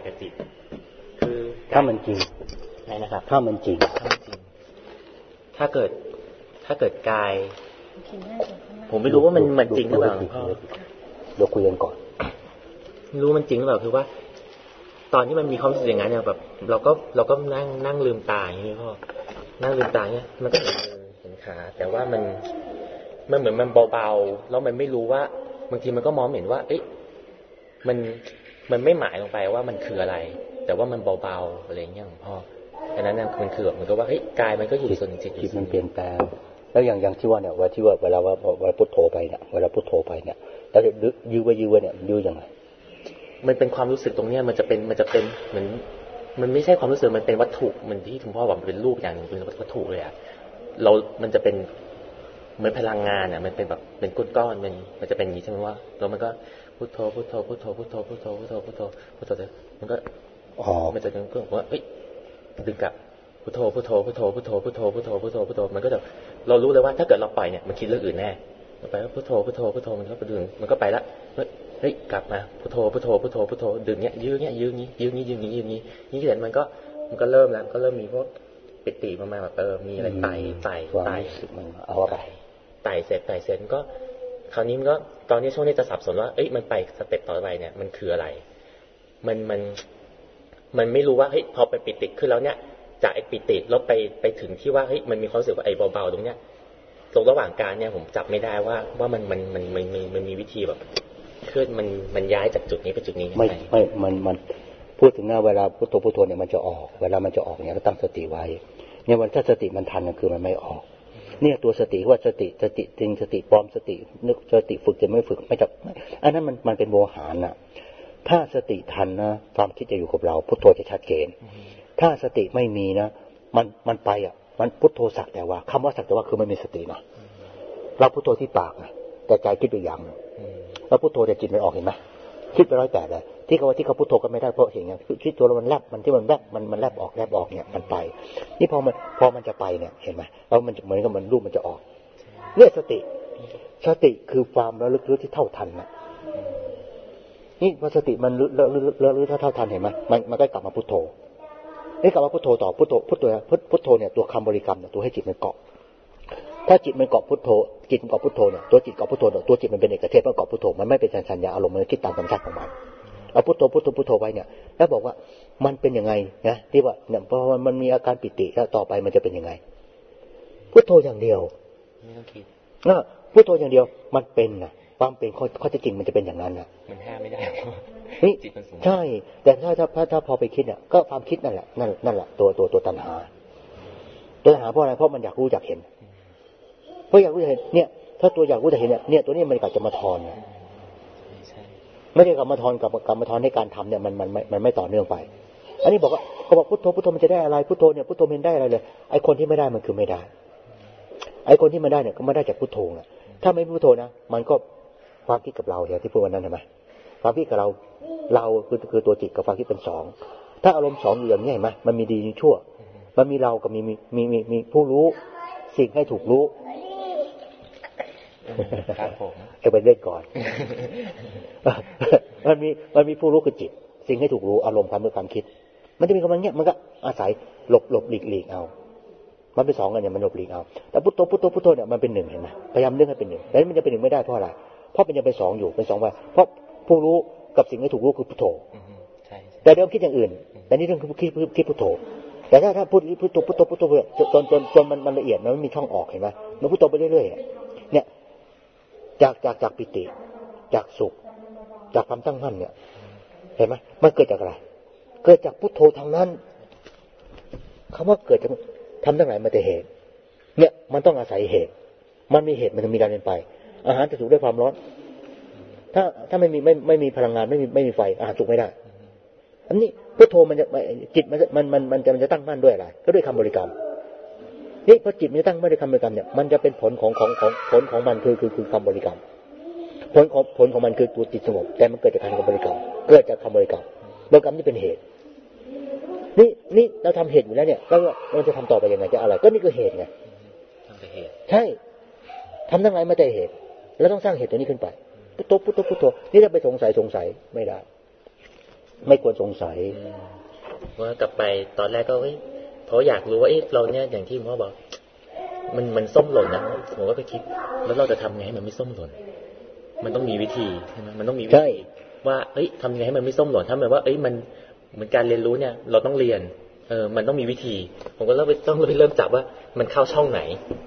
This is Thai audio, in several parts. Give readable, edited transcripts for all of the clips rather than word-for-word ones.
กับจิตคือถ้ามันจริงไหนนะครับถ้ามันจริงถ้าเกิดกายผมไม่รู้ว่ามันจริงหรือเปล่าพ่อเราคุยกันก่อนรู้มันจริงหรือเปล่าคือว่าตอนที่มันมีความรู้สึกอย่างนั้นเนี่ยแบบเราก็นั่งลืมตาอย่างนี้พ่อนั่งลืมตาเนี่ยมันก็เห็นขาแต่ว่ามันเหมือนมันเบาๆแล้วมันไม่รู้ว่าบางทีมันก็มองเห็นว่าเอ๊ะมันไม่หมายลงไปว่ามันคืออะไรแต่ว่ามันเบาๆอะไรอย่างเงี้ยของพ่ออันนั้นเนี่ยมันคือแบบมันก็ว่าเฮ้ยกายมันก็อยู่ส่วนจิตมันเปลี่ยนแปลงแล้วอย่างที่ว่าเนี่ยว่าที่ว่าเวลาพุทโธไปเนี่ยเวลาพุทโธไปเนี่ยแล้วยื้อเนี่ยยื้อยังไงมันเป็นความรู้สึกตรงเนี้ยมันจะเป็นเหมือนมันไม่ใช่ความรู้สึกมันเป็นวัตถุมันที่คุณพ่อบอกมันเป็นรูปอย่างนึงเป็นวัตถุเลยอ่ะมันจะเป็นเหมือนพลังงานอ่ะมันเป็นแบบเป็นก้อนมันจะเป็นอย่างนี้ใช่ไหมว่าแล้วมันก็พุทโธพุทโธพุทโธพุทโธพุทโธพุทโธพุทโธพุทโธมันก็มันจะก็ว่าเฮ้ยดึงกลับพุทโธพุทโธพุทโธพุทโธพุทโธพุทโธพุทโธพุทโธมันก็จะเรารู้เลยว่าถ้าเกิดเราปล่อยเนี่ยมันคิดเรื่องอื่นแน่ไปแล้วพุทโธพุทโธพุทโธมันก็ไปดึงมันก็ไปละเฮ้ยกลับมาพุทโธพุทโธพุทโธพุทโธดึงเนี้ยยื้อเนี้ยยื้อนี้ยื้อนี้ยื้อนี้ยื้อนี้นี่เห็นมันก็เริ่มแล้วก็เริ่มมีพวกปิติมาแบบมีอะไรไต่เอาอะไรไต่เสร็จก็คราวนี้มันก็ตอนนี้ช่วงนี้จะสับสนว่าเอ้ยมันไปสเต็ปต่อไปเนี่ยมันคืออะไรมันไม่รู้ว่าเฮ้ยพอไปปิติขึ้นแล้วเนี่ยจากไอ้ปิติแล้วไปถึงที่ว่าเฮ้ยมันมีความรู้สึกว่าไอ้เบาๆตรงเนี้ยตรงระหว่างการเนี่ยผมจับไม่ได้ว่ามันมีวิธีแบบเคลื่อนมันย้ายจากจุดนี้ไปจุดนี้ไม่มันพูดถึงหน้าเวลาพุทโธเนี่ยมันจะออกเวลามันจะออกเนี่ยก็ตั้งสติไว้เนี่ยวันถ้าสติมันทันก็คือมันไม่ออกเนี่ยตัวสติว่าสติจริงสติปลอมสตินึกสติฝึกจะไม่ฝึกไม่จับอันนั้นมันเป็นโมหะน่ะถ้าสติทันนะความคิดจะอยู่กับเราพุทโธจะชัดเจนถ้าสติไม่มีนะมันไปอ่ะมันพุทโธสักแต่ว่าคำว่าสักแต่ว่าคือไม่มีสตินะเราพุทโธที่ปากนะแต่ใจคิดไปอย่างนึงแล้วพุทโธแต่จิตไม่ออกเห็นไหมคิดไป108เลยที่เขาพุทโธก็ไม่ได้เพราะเห็นไงคิดตัวแล้วมันแลบมันที่มันแลบมันแลบออกเนี่ยมันไปนี่พอมันจะไปเนี่ยเห็นไหมแล้วมันเหมือนกับมันรูปมันจะออกเนี่ยสติคือความระลึกรู้ที่เท่าทันนะนี่พอสติมันระลึกเท่าทันเห็นไหมมันก็กลับมาพุทโธนี่กลับมาพุทโธต่อพุทโธเนี่ยตัวคำบริกรรมเนี่ยตัวให้จิตมันเกาะถ้าจิตมันเกาะพุทโธจิตมันเกาะพุทโธเนี่ยตัวจิตเกาะพุทโธตัวจิตมันเป็นเอกเทศมันเกาะพุทโธมันไม่เป็นสัญญาอารมณ์มันคิดตามธรรมชาติของมันเอาพุทโธไว้เนี่ยแล้วบอกว่ามันเป็นยังไงนะที่ว่าเนี่ยพอมันมีอาการปิติแล้วต่อไปมันจะเป็นยังไงพุทโธอย่างเดียวไม่ต้องคิดพุทโธอย่างเดียวมันเป็นนะความเป็นข้อจริงมันจะเป็นอย่างนั้นนะมันห้ามไม่ได้จิตมันสูงใช่แต่ถ้าพอไปคิดเนี่ยก็ความคิดนั่นแหละตัวตัณหาเพราะอะไรเพราะมันอยากรู้อยากเห็นเพราะอยากรู้อยากเห็นเนี่ยถ้าตัวอยากรู้อยากเห็นเนี่ยตัวนี้มันกลับจะมาทอนไม่ได้กลับมาทอนให้การทำเนี่ยมันไม่ต่อเนื่องไปอันนี้บอกว่าเขาบอกพุทโธมันจะได้อะไรพุทโธมันได้อะไรเลยไอ้คนที่ไม่ได้มันคือไม่ได้ไอ้คนที่มันได้เนี่ยก็ไม่ได้จากพุทโธนะถ้าไม่พุทโธนะมันก็ความคิดกับเราอย่างที่พูดวันนั้นใช่ไหมความคิดกับเราคือตัวจิตกับความคิดเป็นสองถ้าอารมณ์สองอยู่อย่างนี้เห็นไหมมันมีดีมีชั่วมันมีเรากับมีผู้รู้สิ่งให้ถูกรู้ครับผมไปเล่นก่อนมันมีผู้รู้คือจิตสิ่งให้ถูกรู้อารมณ์ความนึกความคิดมันจะมีกำลังเนี้ยมันก็อาศัยหลบหลีกเอามันเป็นสองกันเนี่ยมันหลบหลีกเอาแต่พุทโธเนี่ยมันเป็นหนึ่งเห็นไหมพยายามนึกให้เป็นหนึ่งแต่มันจะเป็นหนึ่งไม่ได้เพราะอะไรเพราะมันยังเป็นสองอยู่เป็นสองว่าเพราะผู้รู้กับสิ่งให้ถูกรู้คือพุทโธแต่เดิมคิดอย่างอื่นแต่นี่เรื่องคิดพุทโธแต่ถ้าพุทโธจนมันละเอียดมันไม่มีช่องออกเห็นไหมมันพุทโธไปเรื่อยๆเนี่ยจากปิติจากสุขจากความตั้งมั่นเนี่ยเห็นไหมมันเกิดจากอะไรเกิดจากพุทโธทางนั้นคำว่าเกิดจากทำทั้งหลายมาแต่เหตุเนี่ยมันต้องอาศัยเหตุมันมีเหตุมันถึงมีการเป็นไปอาหารจะสุกด้วยความร้อนถ้าไม่มีพลังงานไม่มีไฟอาหารสุกไม่ได้อันนี้พุทโธมันจะจิตมันจะตั้งมั่นด้วยอะไรก็ด้วยคำบริกรรมนี่พอจิตมันตั้งมั่นด้วยคำบริกรรมเนี่ยมันจะเป็นผลของมันคือคำบริกรรมผลของมันคือตัวจิตสงบแต่มันเกิดจากการบริกรรมเกิดจากคำบริกรรมนี่เป็นเหตุนี่เราทำเหตุอยู่แล้วเนี่ยแล้วเราจะทำต่อไปยังไงจะอะไรก็นี่คือเหตุไงทำแต่เหตุใช่ทำทั้งหลายมาแต่เหตุแล้วต้องสร้างเหตุตัวนี้ขึ้นไปพุทโธนี่ถ้าไปสงสัยไม่ได้ไม่ควรสงสัยว่ากลับไปตอนแรกก็เพราะอยากรู้ว่าเราเนี่ยอย่างที่พ่อบอกมันส้มหล่นนะผมก็ไปคิดแล้วเราจะทำไงให้มันไม่ส้มหล่นมันต้องมีวิธีใช่ไหมมันต้องมีวิธีว่าทำไงให้มันไม่ส้มหล่นถ้าแบบว่ามันเหมือนการเรียนรู้เนี่ยเราต้องเรียนมันต้องมีวิธีผมก็ต้องเริ่มจับว่ามันเข้าช่องไหน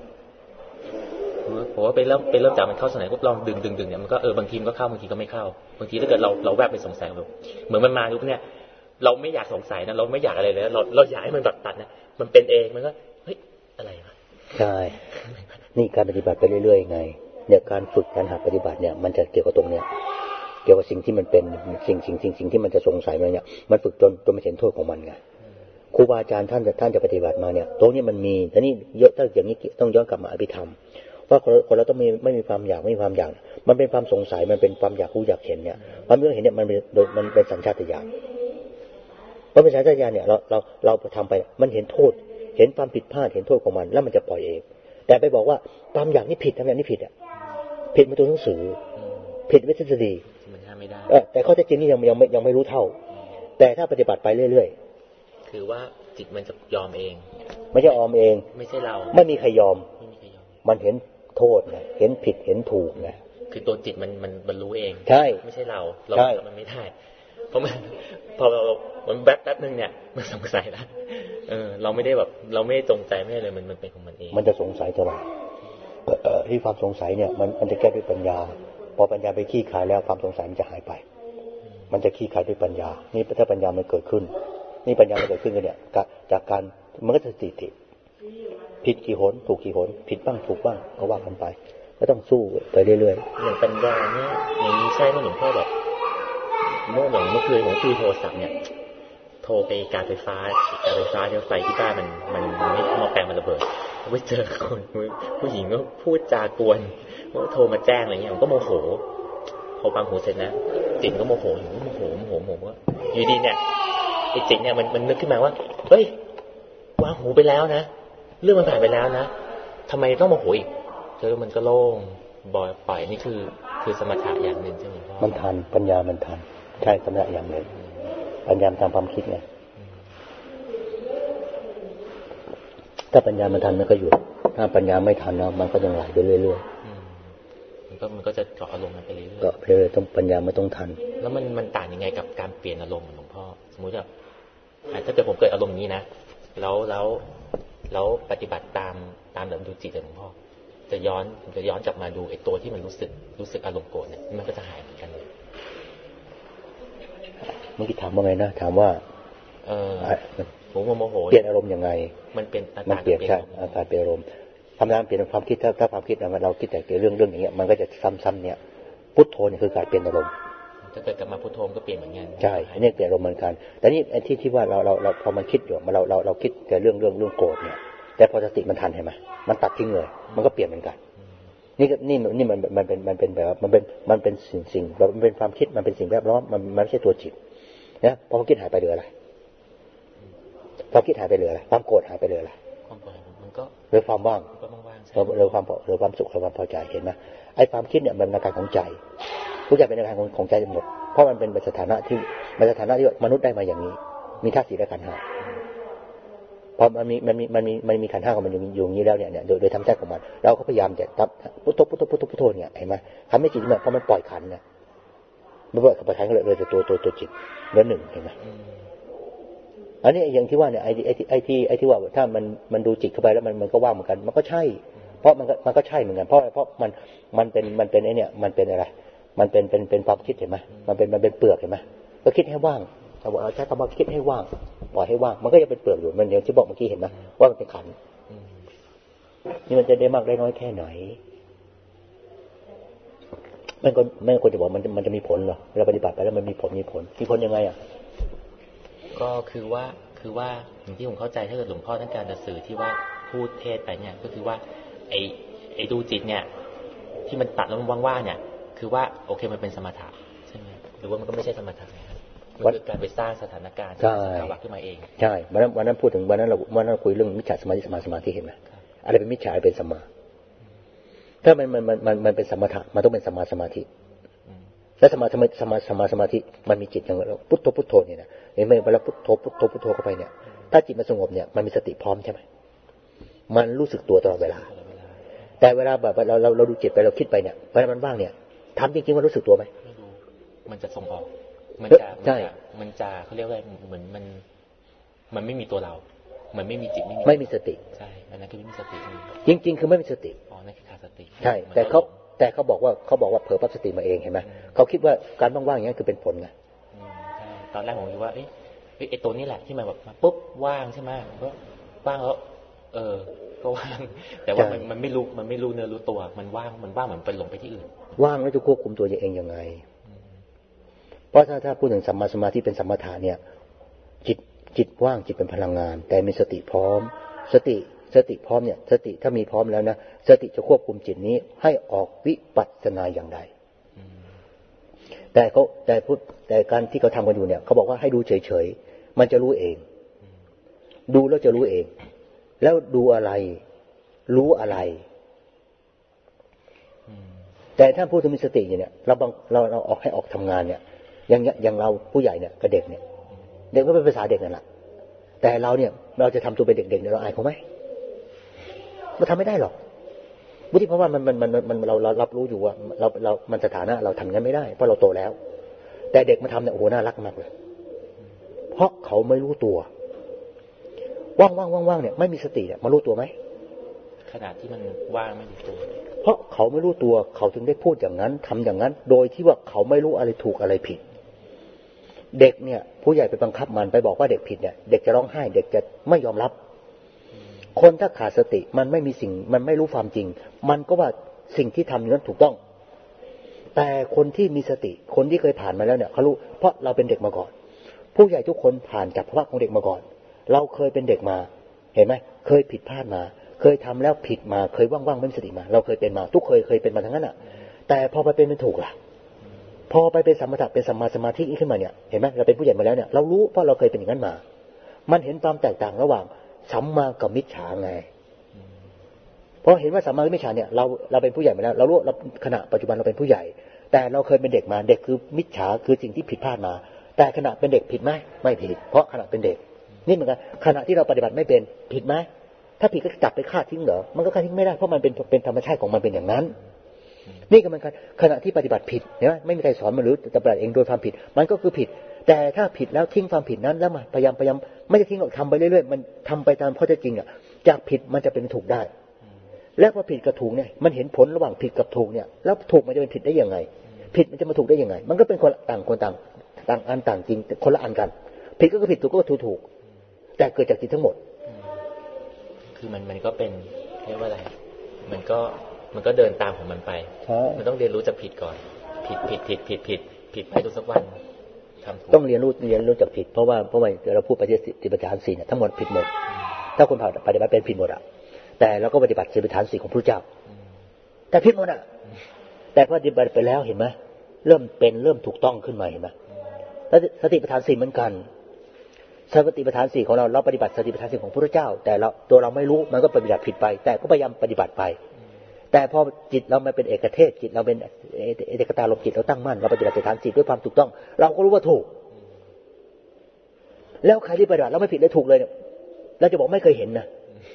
ผมว่าไปเริ่มจับมันเข้าช่องไหนก็ลองดึงเนี่ยมันก็บางทีมันก็เข้าบางทีก็ไม่เข้าบางทีถ้าเกิดเราแวบไปสงสัยแบบเหมือนมันมาทุกเนี่ยเราไม่อยากสงสัยนะเราไม่อยากอะไรเลยเราอยากให้มันแบบตัดนะมันเป็นเองมันก็อะไรวะใช่นี่การปฏิบัติไปเรื่อยๆไงเนี่ยการฝึกการหัดปฏิบัติเนี่ยมันจะเกี่ยวกับตรงเนี้ยเกี่ยวกับสิ่งที่มันเป็นสิ่งที่มันจะสงสัยมันเนี่ยมันฝึกจนมันเห็นโทษของมันไงครูบาอาจารย์ท่านจะปฏิบัติมาเนี่ยตรงนี้มันมีแต่นี่เยอะถ้าอย่างนี้ต้องย้อนกลับมาอภิธรรมว่าคนเราต้องไม่มีความอยากไม่มีความอยากมันเป็นความสงสัยมันเป็นความอยากรู้อยากเห็นเนี่ยความอยากเห็นเนี่ยมันเป็นสัญชาตญาณเพราะเป็นสัญชาตญาณเนี่ยเราทำไปมันเห็นโทษเห็นความผิดพลาดเห็นโทษของมันแล้วมันจะปล่อยเองแต่ไปบอกว่าความอยากนี่ผิดทำอย่างนี้ผิดอ่ะผิดมาตัวหนังสือผิดวิทยาศาสตร์มันห้ามไม่ได้แต่ข้อเท็จจริงนี่ยังไม่รู้เท่าแต่ถ้าปฏิบัติไปเรื่อยๆคือว่าจิตมันจะยอมเองไม่ใช่ออมเองไม่ใช่เราไม่มีใครยอมมันเห็นโทษไงเห็นผิดเห็นถูกไงคือตัวจิตมันบรรลุเองใช่ไม่ใช่เรามันไม่ได้เพราะพอมันแป๊บนึงเนี่ยมันสงสัยแล้วเราไม่ได้แบบเราไม่ได้จงใจไม่ได้เลยมันเป็นของมันเองมันจะสงสัยตลอดที่ความสงสัยเนี่ยมันจะแก้ด้วยปัญญาพอปัญญาไปขี้คายแล้วความสงสัยมันจะหายไปมันจะขี้คายด้วยปัญญานี่ถ้าปัญญามันเกิดขึ้นนี่ปัญญามันเกิดขึ้นกันเนี่ยจากการมันก็จะติดผิดกี่หนถูกกี่หนผิดบ้างถูกบ้างก็ว่ากันไปก็ต้องสู้ไปเรื่อยๆอย่างปัญญาเนี่ยอย่างนี้ใช่ไหมหลวงพ่อแบบเมื่อคืนผมคุยโทรศัพท์เนี่ยโทรไปการไฟฟ้าที่ไฟที่บ้านมันไม่หม้อแปลงมันระเบิดไปเจอคนผู้หญิงก็พูดจากวนว่าโทรมาแจ้งอะไรเงี้ยผมก็โมโหพอฟังหูเสร็จนะจิตก็โมโหว่าอยู่ดีเนี่ยไอ้จิตเนี่ยมันนึกขึ้นมาว่าเฮ้ยวางหูไปแล้วนะเรื่องมันผ่านไปแล้วนะทำไมต้องโมโหอีกแล้วมันก็โล่งปล่อยนี่คือสมถะอย่างหนึ่งใช่ไหมพ่อมันทันปัญญามันทันใช่สมถะอย่างหนึ่งปัญญาตามความคิดไงถ้าปัญญามันทันมันก็หยุดถ้าปัญญาไม่ทันนะมันก็ยังไหลไปเรื่อยๆมันก็จะเกาะอารมณ์มันไปเรื่อยๆเกาะไปเรื่อยต้องปัญญาไม่ต้องทันแล้วมันต่างยังไงกับการเปลี่ยนอารมณ์หลวงพ่อสมมุติว่าถ้าเกิดผมเกิดอารมณ์นี้นะแล้วปฏิบัติตามแบบดูจิตหลวงพ่อจะย้อนกลับมาดูไอ้ตัวที่มันรู้สึกอารมณ์โกรธเนี่ยมันก็จะหายเหมือนกันเมื่อกี้ถามว่าไงนะถามว่าผมโมโหเปลี่ยนอารมณ์ยังไงมันเปลี่ยนใช่อาการเปลี่ยนอารมณ์ทำงานเปลี่ยนความคิดถ้าความคิดเราคิดแต่เรื่องอย่างเงี้ยมันก็จะซ้ำๆเนี่ยพุทโธนี่คือการเปลี่ยนอารมณ์ถ้าเกิดกลับมาพุทโธก็เปลี่ยนเหมือนกันใช่อันนี้เปลี่ยนอารมณ์เหมือนกันแต่นี่ไอ้ที่ว่าเราพอมันคิดอยู่เราคิดแต่เรื่องโกรธเนี่ยแต่พอสติมันทันเห็นไหมมันตัดทิ้งเลยมันก็เปลี่ยนเหมือนกันนี่มันเป็นแบบมันเป็นสิ่งแบบมันเป็นความคิดมันเป็นสิ่งแวดล้อมมันไม่ใช่ตัวจิตนะพอความคิดหายไปเหลืออะไรความคิดหายไปเหลืออะไรความโกรธหายไปเหลืออะไรความโกรธมันก็เหลือความว่างเหลือความสุขเหลือความพอใจเห็นไหมไอ้ความคิดเนี่ยมันเป็นอาการของใจทุกอย่างเป็นอาการของใจหมดเพราะมันเป็นสถานะที่มนุษย์ได้มาอย่างนี้มีธาตุสี่และขันธ์ห้าพอมันมีขันธ์ห้าของมันอยู่อย่างนี้แล้วเนี่ยโดยธรรมชาติของมันเราก็พยายามจะตับพุทโธเนี่ยเห็นไหมทำให้จิตมันพอมันปล่อยขันธ์เนี่ยไม่ว่าปล่อยขันธ์ก็เลยจะตัวจิตเหลือหนึ่งเห็นไหมอันนี้อย่างที่ว่าเนี่ยไอ้ที่ว่าถ้ามันดูจิตเข้าไปแล้วมันก็ว่างเหมือนกันมันก็ใช่เพราะมันก็ใช่เหมือนกันเพราะมันเป็นไอ้เนี่ยมันเป็นอะไรมันเป็นความคิดเห็นไหมมันเป็นเปลือกเห็นไหมก็คิดให้ว่างเราใช้คำว่าคิดให้ว่างปล่อยให้ว่างมันก็จะเป็นเปลือกอยู่มันอย่างที่บอกเมื่อกี้เห็นไหมว่ามันเป็นขันนี่มันจะได้มากได้น้อยแค่ไหนไม่ควรจะบอกมันจะมีผลหรอเราปฏิบัติไปแล้วมันมีผลยังไงอ่ะก็คือว่าอย่างที่ผมเข้าใจถ้าเกิดหลวงพ่อต้องการจะสื่อที่ว่าพูดเทศไปเนี่ยก็คือว่าไอ้ดูจิตเนี่ยที่มันตัดแล้วมันว่างๆเนี่ยคือว่าโอเคมันเป็นสมถะใช่ไหมหรือว่ามันก็ไม่ใช่สมถะนะครับมันคือการไปสร้างสถานการณ์สภาวะขึ้นมาเองใช่วันนั้นพูดถึงวันนั้นคุยเรื่องมิจฉาสมาธิสมาธิเห็นไหมอะไรเป็นมิจฉาเป็นสมาถ้ามันเป็นสมถะมันต้องเป็นสมาธิแล้วสมาธิมันมีจิตอย่างเราพุทโธพุทโธเนี่ยนะเห็นไหมเวลาพุทโธพุทโธพุทโธเข้าไปเนี่ยถ้าจิตมันสงบเนี่ยมันมีสติพร้อมใช่ไหมมันรู้สึกตัวตลอดเวลาแต่เวลาแบบเราดูจิตไปเราคิดไปเนี่ยเวลามันว่างเนี่ยทำจริงๆว่ารู้สึกตัวไหมไม่รู้มันจะส่งออกมันจะเขาเรียกว่าเหมือนมันไม่มีตัวเรามันไม่มีจิตไม่มีสติใช่อันนั้นคือไม่มีสติจริงๆคือไม่มีสติอ๋อนั่นคือขาดสติใช่แต่เขาบอกว่าเผลอปั๊บสติมาเองเห็นไหมเขาคิดว่าการว่างๆอย่างนี้คือเป็นผลไงใช่ตอนแรกผมคิดว่าไอ้ตัวนี้แหละที่มันแบบปุ๊บว่างใช่ไหมก็ว่างแล้วก็ว่างแต่ว่ามันไม่รู้เนื้อรู้ตัวมันว่างเหมือนเป็นลงไปที่อื่นว่างแล้วจะควบคุมตัวเองยังไงเพราะถ้าพูดถึงสัมมาสมาธิเป็นสมถะเนี่ยจิตว่างจิตเป็นพลังงานแต่มีสติพร้อมสติพร้อมเนี่ยสติถ้ามีพร้อมแล้วนะสติจะควบคุมจิตนี้ให้ออกวิปัสสนาอย่างใดแต่การที่เขาทำกันอยู่เนี่ยเขาบอกว่าให้ดูเฉยๆมันจะรู้เองดูแล้วจะรู้เองแล้วดูอะไรรู้อะไรแต่ถ้าพูดถึงมีสติเนี่ยเราออกให้ออกทำงานเนี่ยอย่างเราผู้ใหญ่เนี่ยกับเด็กเนี่ยเด็กก็เป็นภาษาเด็กนั่นแหละแต่เราเนี่ยเราจะทำตัวเป็นเด็กๆเนี่ยเราอายเขาไหมเราทำไม่ได้หรอกวิธีเพราะว่ามันเรารับรู้อยู่ว่ามันสถานะเราทำงั้นไม่ได้เพราะเราโตแล้วแต่เด็กมาทำเนี่ยโอ้โหน่ารักมากเลยเพราะเขาไม่รู้ตัวว่างเนี่ยไม่มีสติเนี่ยมารู้ตัวไหมขณะที่มันว่างไม่รู้ตัวเพราะเขาไม่รู้ตัวเขาถึงได้พูดอย่างนั้นทำอย่างนั้นโดยที่ว่าเขาไม่รู้อะไรถูกอะไรผิดเด็กเนี่ยผู้ใหญ่ไปบังคับมันไปบอกว่าเด็กผิดเนี่ยเด็กจะร้องไห้เด็กจะไม่ยอมรับคนถ้าขาดสติมันไม่มีสิ่งมันไม่รู้ความจริงมันก็ว่าสิ่งที่ทำนั้นถูกต้องแต่คนที่มีสติคนที่เคยผ่านมาแล้วเนี่ยเขารู้เพราะเราเป็นเด็กมาก่อนผู้ใหญ่ทุกคนผ่านจากภาวะของเด็กมาก่อนเราเคยเป็นเด็กมาเห็นไหมเคยผิดพลาดมาเคยทำแล้วผิดมาเคยว่างๆไม่มีสติมาเราเคยเป็นมาทุกเคยเป็นมาทั้งนั้นอ่ะแต่พอไปเป็นถูกล่ะพอไปเป็นสมถะเป็นสัมมาสมาธิขึ้นมาเนี่ยเห็นไหมเราเป็นผู้ใหญ่มาแล้วเนี่ยเรารู้เพราะเราเคยเป็นอย่างนั้นมามันเห็นความแตกต่างระหว่างสัมมากับมิจฉาไงเพราะเห็นว่าสัมมากับมิจฉาเนี่ยเราเป็นผู้ใหญ่มาแล้วเรารู้เราขณะปัจจุบันเราเป็นผู้ใหญ่แต่เราเคยเป็นเด็กมาเด็กคือมิจฉาคือสิ่งที่ผิดพลาดมาแต่ขณะเป็นเด็กผิดไหมไม่ผิดเพราะขณะเป็นเด็กนี่เหมือนกันขณะที่เราปฏิบัติไม่เป็นผิดไหมถ้าผิดก็จับไปฆ่าทิ้งเหรอมันก็ฆ่าทิ้งไม่ได้เพราะมันเป็นธรรมชาติของมันเป็นอย่างนั้นนี่ก็เหมือนกันขณะที่ปฏิบัติผิดเห็นไหมไม่มีใครสอนมันหรือจะปฏิบัติเองโดยความผิดมันก็คือผิดแต่ถ้าผิดแล้วทิ้งความผิดนั้นแล้วมาพยายามไม่ได้ทิ้งหรอกทำไปเรื่อยๆมันทำไปตามข้อเท็จจริงอ่ะจากผิดมันจะเป็นถูกได้แล้วพอผิดกับถูกเนี่ยมันเห็นผลระหว่างผิดกับถูกเนี่ยแล้วถูกมันจะเป็นผิดได้ยังไงผิดมันจะมาถูกได้ยังไงมันก็เป็นคนต่างอันต่างจริงคนละอันกันผิดก็คือผิดถูกก็ถูกแต่เกิดจากจิตทั้งหมดคือมันก็เป็นเรียกว่าอะไรมันก็เดินตามของมันไปมันต้องเรียนรู้จากผิดก่อนผิดไปทุกสักวันต้องเรียนรู้จากผิดเพราะว่าเราพูดไปที่สติปัฏฐาน4เนี่ยทั้งหมดผิดหมดถ้าคนปฏิบัติเป็นผิดหมดอ่ะแต่เราก็ปฏิบัติสติปัฏฐาน4ของพระเจ้าแต่ผิดหมดอ่ะแต่พอปฏิบัติไปแล้วเห็นไหมเริ่มถูกต้องขึ้นมาเห็นไหมแล้วสติปัฏฐาน4เหมือนกันสติปัฏฐาน4ของเราปฏิบัติสติปัฏฐาน4ของพระพุทธเจ้าแต่ตัวเราไม่รู้มันก็ปฏิบัติผิดไปแต่ก็พยายามปฏิบัติไปแต่พอจิตเรามาเป็นเอกเทศจิตเราเป็นเอกตารมจิตเราตั้งมั่นเราปฏิบัติสติปัฏฐาน4ด้วยความถูกต้องเราก็รู้ว่าถูกแล้วใครที่ปฏิบัติแล้วไม่ผิดเลยถูกเลยเนี่ยเราจะบอกไม่เคยเห็นนะ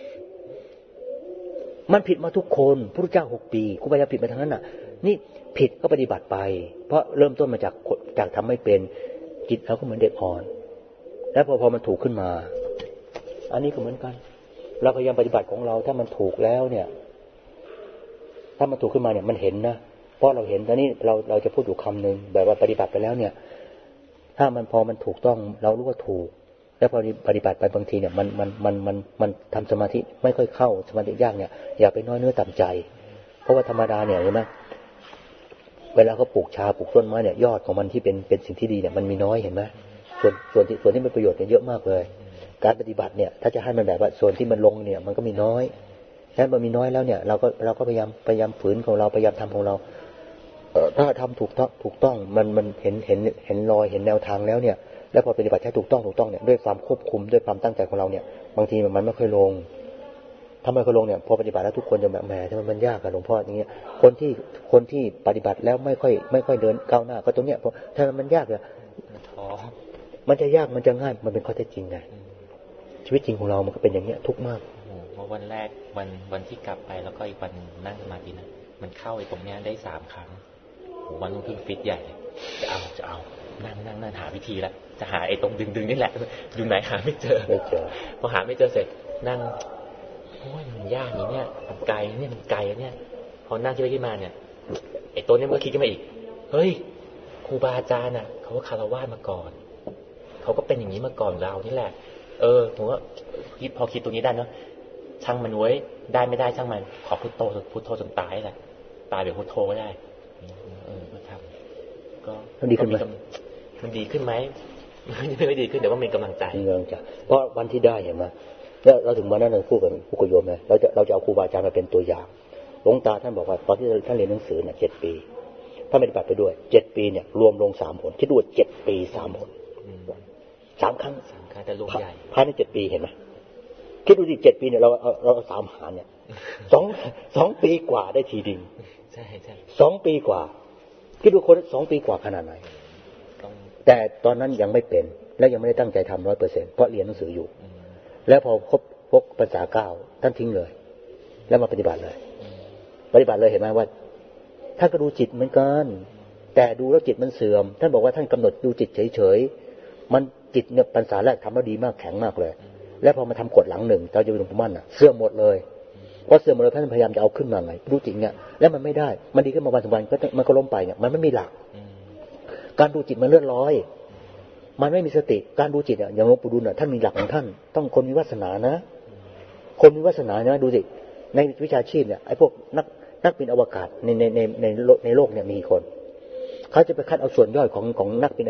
มันผิดมาทุกคนพระพุทธเจ้า6 ปีครูบาอาจารย์ผิดมาทั้งนั้นน่ะนี่ผิดก็ปฏิบัติไปเพราะเริ่มต้นมาจากทำไม่เป็นจิตเราก็เหมือนเด็กอ่อนแล้วพอมันถูกขึ้นมาอันนี้ก็เหมือนกันเราพยายามปฏิบัติของเราถ้ามันถูกแล้วเนี่ยถ้ามันถูกขึ้นมาเนี่ยมันเห็นนะเพราะเราเห็นตอนนี้เราจะพูดอยู่คำนึงแบบว่าปฏิบัติไปแล้วเนี่ยถ้ามันพอมันถูกต้องเรารู้ว่าถูกแล้วพอปฏิบัติไปบางทีเนี่ยมันทำสมาธิไม่ค่อยเข้าสมาธิยากเนี่ยอย่าไปน้อยเนื้อต่ำใจเพราะว่าธรรมดาเนี่ยเห็นไหมเวลาเขาปลูกชาปลูกต้นไม้เนี่ยยอดของมันที่เป็นสิ่งที่ดีเนี่ยมันมีน้อยเห็นไหมส่วนที่เป็นประโยชน์เนี่ยเยอะมากเลยการปฏิบัติเนี่ยถ้าจะให้มันแบบว่าส่วนที่มันลงเนี่ยมันก็มีน้อยฉะนั้นมันมีน้อยแล้วเนี่ยเราก็พยายามฝืนของเราพยายามทำของเราถ้าทำถูกต้องมันเห็นรอยเห็นแนวทางแล้วเนี่ยแล้วพอปฏิบัติใช้ถูกต้องเนี่ยด้วยความควบคุมด้วยความตั้งใจของเราเนี่ยบางทีมันไม่ค่อยลงทำไมเขาลงเนี่ยพอปฏิบัติแล้วทุกคนจะแบบแหมทำไมมันยากกับหลวงพ่ออย่างเงี้ยคนที่ปฏิบัติแล้วไม่ค่อยเดินก้าวหน้าก็ตรงเนี้ยเพราะถ้ามันยากเนี่ยมันจะยากมันจะง่ายมันเป็นข้อเท็จจริงไงชีวิตจริงของเรามันก็เป็นอย่างเงี้ยทุกข์มากเมื่อวันแรกวันที่กลับไปแล้วก็อีกวันนั่งสมาธินะมันเข้าไอ้ตรงเนี้ยได้3 ครั้งวันนู้นคือฟิตใหญ่จะเอานั่งหาวิธีละจะหาไอ้ตรงดึงนี่แหละอยู่ไหนหาไม่เจอพอหาไม่เจอเสร็จนั่งโอ้ยมันยากอย่างเนี้ยมันไกลเนี่ยพอนั่งคิดไปคิดมาเนี่ยไอ้ตัวนี้มันก็คิดขึ้นมาอีกเฮ้ยครูบาอาจารย์น่ะเขาก็คารวะมาก่อนเขาก็เป็นอย่างนี้มาก่อนเรานี่แหละผมก็พอคิดตรงนี้ได้เนาะช่างมันไว้ได้ไม่ได้ช่างมันขอพุทโธจนตายแหละตายแบบพุทโธก็ได้ก็ทำก็ดีขึ้นไหมมันดีขึ้นไหมไม่ดีขึ้นแต่ว่ามีกำลังใจเพราะวันที่ได้เห็นไหมแล้วเราถึงวันนั้นเราพูดกับผู้กุโยมเลยเราจะเอาครูบาอาจารย์มาเป็นตัวอย่างหลวงตาท่านบอกว่าตอนที่ท่านเรียนหนังสือเนี่ย7 ปีถ้าปฏิบัติไปด้วย7 ปีเนี่ยรวมลง3 ผลคิดดู7 ปี3 ผล3 ครั้งแต่ลงใหญ่ภายใน7 ปีเห็นไหมคิดดูดิ7 ปีเนี่ยเรา3 หารเนี่ย2 ปีกว่าได้ทีดึงใช่ 2 ปีกว่าคิดดูคน2 ปีกว่าขนาดไหนแต่ตอนนั้นยังไม่เป็นและยังไม่ได้ตั้งใจทำ100%เพราะเรียนหนังสืออยู่แล้วพอพบภาษา9ท่านทิ้งเลยแล้วมาปฏิบัติเลยเห็นไหมว่าท่านก็ดูจิตเหมือนกันแต่ดูแล้วจิตมันเสื่อมท่านบอกว่าท่านกำหนดดูจิตเฉยๆมันจิตเนี่ยปัญญาแรกทำแล้วดีมากแข็งมากเลยแล้วพอมาทำกฎหลัง1เราจะเป็นหลวงปู่มั่นเสื่อมหมดเลยเพราะเสื่อมหมดเลยท่านพยายามจะเอาขึ้นมาไงดูจิตเนี่ยแล้วมันไม่ได้มันดีขึ้นมาวัน2 วันมันก็ล้มไปเนี่ยมันไม่มีหลักการดูจิตมันเลื่อนลอยมันไม่มีสติการดูจิตอย่างหลวงปู่ดูลท่านมีหลักของท่านต้องคนมีวาสนานะคนมีวาสนานะดูสิในวิชาชีพเนี่ยไอ้พวกนักบินอวกาศในโลกเนี่ยมีคนเขาจะไปคัดเอาส่วนย่อยของนัก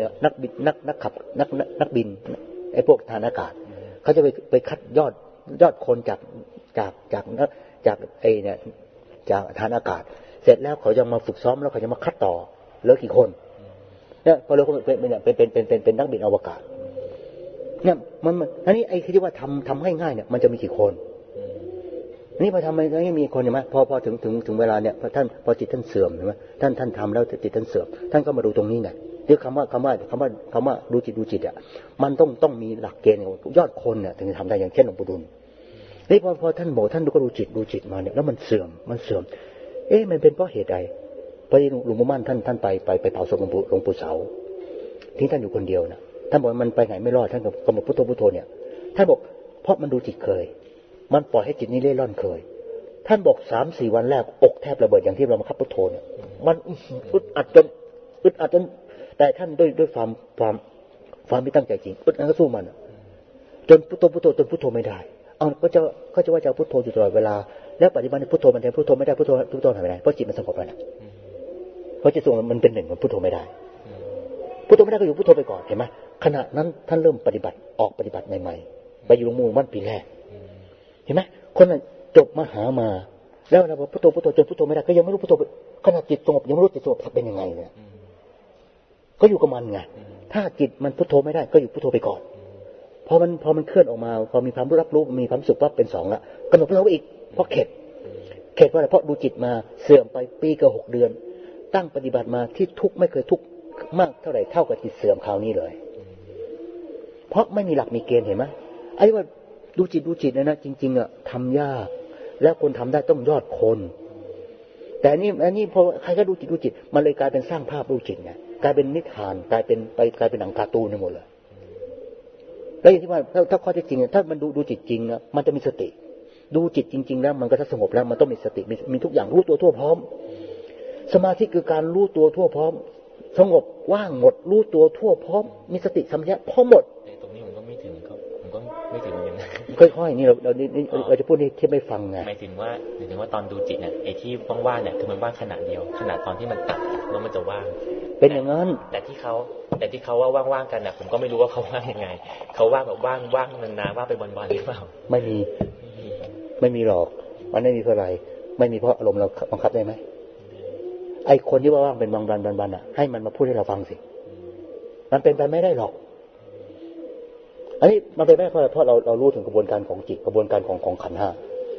บินไอ้พวกทหารอากาศเขาจะไปคัดยอดคนจากไอ้เนี่ยจากทหารอากาศเสร็จแล้วเขาจะมาฝึกซ้อมแล้วเขาจะมาคัดต่อเหลือกี่คนเนี่ยพอเราเป็นนักบินอวกาศเนี่ยมันอันนี้ไอ้ที่ว่าทำง่ายๆเนี่ยมันจะมีกี่คนนี่พอทำไม่มีคนเห็นไหมพอถึงเวลาเนี่ยพอจิตท่านเสื่อมเห็นไหมท่านทำแล้วจิตท่านเสื่อมท่านก็มาดูตรงนี้ไงเรียกคำว่าดูจิตอ่ะมันต้องมีหลักเกณฑ์ยอดคนเนี่ยถึงจะทำได้อย่างเช่นหลวงปู่ดุลนี่พอท่านบอกท่านก็ดูจิตมาเนี่ยแล้วมันเสื่อมมันเป็นเพราะเหตุใดพอดีหลวงปู่มั่นท่านไปเผาศพหลวงปู่เสาทิ้งท่านอยู่คนเดียวนะท่านบอกมันไปไหนไม่รอดท่านก็กำหนดพุทโธเนี่ยท่านบอกเพราะมันดูจิตเคยมันปล่อยให้จิตนี้เล่ร่อนเคยท่านบอก3-4 วันแรกอกแทบระเบิดอย่างที่เรามาคับพุทโธเนี่ยมันอึดอัดจนแต่ท่านด้วยความไม่ตั้งใจจริงอึดอัดก็สู้มันจนพุทโธจนพุทโธไม่ได้ก็จะว่าจะพุทโธอยู่ตลอดเวลาแล้วปัจจุบันพุทโธมันแทนพุทโธไม่ได้พุทโธทำไม่ได้เพราะจิตมันสงบแล้วนะเพราะจิตสงบมันเป็นหนึ่งมันพุทโธไม่ได้ก็อยู่พุทโธไปก่อนเห็นไหมขณะนั้นท่านเริ่มปฏิบัติใหม่ๆไปอยู่หลวงปู่มั่นปีแรกเห็นไหมคนนั้นจบมหามาแล้วเราพุทโธจนพุทโธไม่ได้ก็ยังไม่รู้พุทโธขณะจิตสงบยังไม่รู้จิตสงบเป็นยังไงเนี่ยก็อยู่กับมันไงถ้าจิตมันพุทโธไม่ได้ก็อยู่พุทโธไปก่อนพอมันเคลื่อนออกมาพอมีความรับรู้มีความสุขว่าเป็น2ละกำหนดพุทโธอีกเพราะเข็ดว่าอะไรเพราะดูจิตมาเสื่อมไปปีกับ6 เดือนตั้งปฏิบัติมาที่ทุกข์ไม่เคยทุกข์มากเท่าไหร่เท่ากับจิตเสื่อมคราวนี้เลยเพราะไม่มีหลักมีเกณฑ์เห็นไหมไอ้ว่าดูจิตนะจริงๆอ่ะทำยากแล้วคนทำได้ต้องยอดคนแต่อันนี้พอใครก็ดูจิตมันเลยกลายเป็นสร้างภาพดูจิตไงกลายเป็นนิทานกลายเป็นหนังการ์ตูนไปหมดเลยแล้วอย่างที่ว่าถ้าข้อเท็จจริงถ้ามันดูจิตจริงนะมันจะมีสติดูจิตจริงๆแล้วมันก็จะสงบแล้วมันต้องมีสติมีทุกอย่างรู้ตัวทั่วพร้อมสมาธิคือการรู้ตัวทั่วพร้อมสงบว่างหมดรู้ตัวทั่วพร้อมมีสติสัมปชัญญะพร้อมหมดตรงนี้ผมก็ไม่ถึงผมก็ไม่ถึงเหมือนกันค่อยๆนี่เราจะพูดนี่ที่ไม่ฟังไงหมายถึงว่าตอนดูจิตเนี่ยไอ้ที่ว่างๆเนี่ยคือมันว่างขณะเดียวขณะตอนที่มันตัดแล้วมันจะว่างเป็นอย่างนั้นแต่ที่เขาว่าว่างๆกันน่ะผมก็ไม่รู้ว่าเขาว่างยังไงเขาว่างแบบว่างนานๆว่างไปวันๆหรือเปล่าไม่มีหรอกมันไม่มีเพราะอะไรไม่มีเพราะอารมณ์เราบังคับได้ไหมไอ้คนที่ว่าว่างเป็นบางวันอ่ะให้มันมาพูดให้เราฟังสิมันเป็นไปไม่ได้หรอกอันนี้มันเป็นไปไม่ได้เพราะเรารู้ถึงกระบวนการของจิตกระบวนการของขันธ์